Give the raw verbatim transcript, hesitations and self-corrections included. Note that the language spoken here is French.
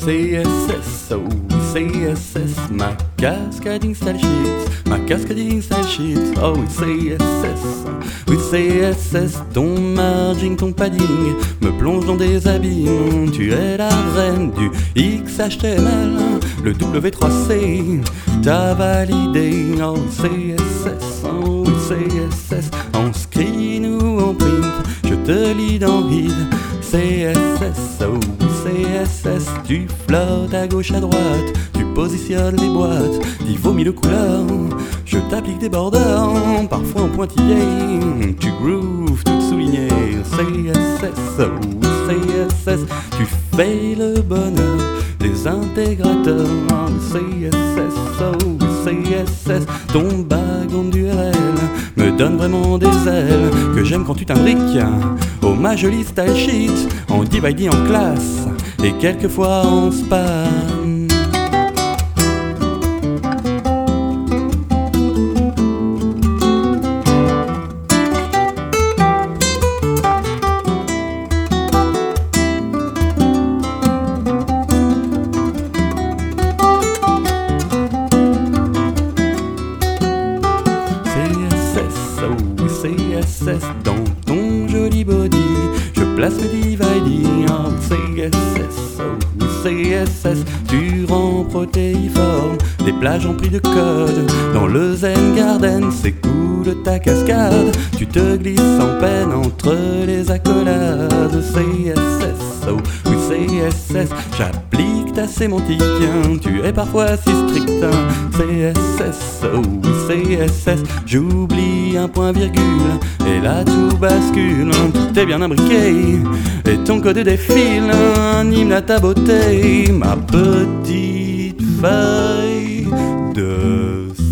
C S S, oh oui C S S, ma cascade install sheet, ma cascade install sheet, oh oui C S S, oui C S S, ton margin, ton padding me plonge dans des abîmes, tu es la reine du X H T M L, le W trois C, t'as validé, oh oui C S S, oh oui C S S, en screen ou en print, je te lis dans vide, C S S, oh oui C S S, tu flottes à gauche à droite, tu positionnes les boîtes, d'y mille couleurs, je t'applique des borders, parfois en pointillé, tu grooves tout souligné, C S S, oh oui C S S, tu fais le bonheur des intégrateurs, oh C S S, oh oui C S S, ton background d'U R L me donne vraiment des ailes, que j'aime quand tu t'imbriques au ma jolie style sheet, en divide en classe et quelquefois en spam. C S S, dans ton joli body, je place le dividing en C S S, oh C S S, tu rends protéiforme les plages emplies de code, dans le Zen Garden, c'est cool ta cascade, tu te glisses sans peine entre les accolades, C S S, oh oui C S S, j'applique ta sémantique, tu es parfois si strict, C S S, oh oui C S S, j'oublie un point virgule, et là tout bascule, tout est bien imbriqué, et ton code défile, un hymne à ta beauté, ma petite feuille de